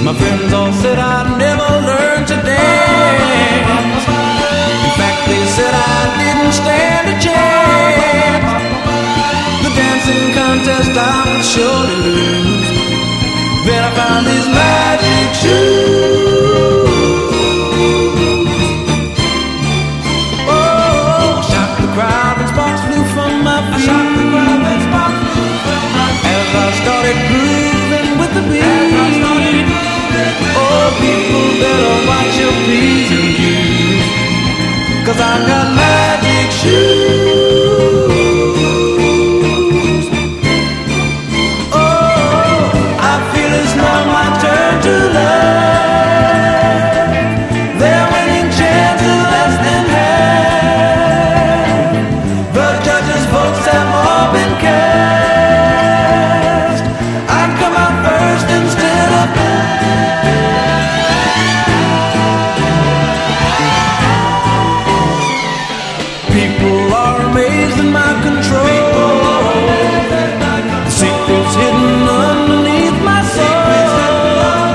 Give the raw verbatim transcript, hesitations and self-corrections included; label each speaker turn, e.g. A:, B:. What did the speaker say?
A: My friends all said I'd never learn to dance. In fact, they said I didn't stand a chance. The dancing contest I would surely lose. Then I found these magic shoes. Oh, I shocked the crowd and sparks flew from my feet. I shocked the crowd and sparks flew from my feet. As I started grooving with the beat. Oh, people better watch your P's and Q's, 'cause I got magic shoes. Oh, I feel it's now my turn to learn. They're winning chances less than half. The judges' votes have all been cast. I'd come out first instead of last. People are amazed in my control.